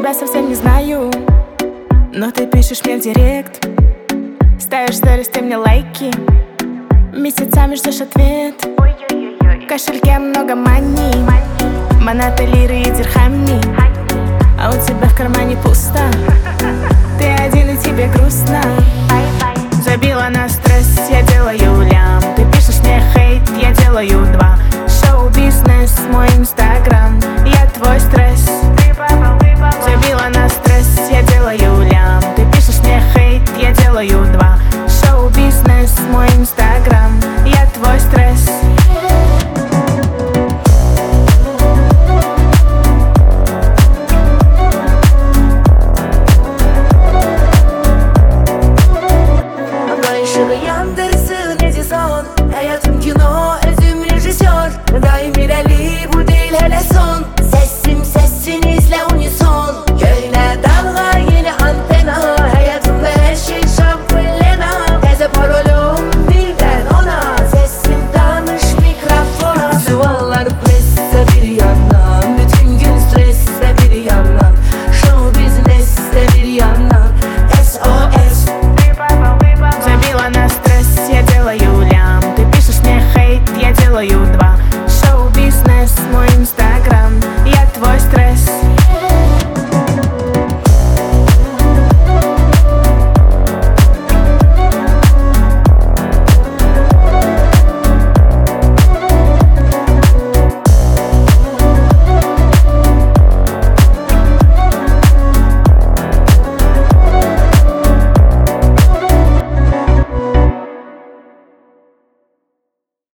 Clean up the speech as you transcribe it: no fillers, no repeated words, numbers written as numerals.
тебя совсем не знаю, но ты пишешь мне в директ, ставишь сторис, ты мне лайки, месяцами ждешь ответ. В кошельке много мани, монаты, лиры и дирхами, а у тебя в кармане пусто. Ты один и тебе грустно. Забила на стресс, я делаю лям. Ты пишешь мне хейт, я делаю два. Шоу-бизнес, мой инстаграм, я твой стресс. Забила на стресс, я делаю лям. Ты пишешь мне хейт, я делаю два. Шоу-бизнес, мой инстаграм, я твой стресс. Hayatım kino, özüm rejisör. Daim ilerleyip bu değil hele son.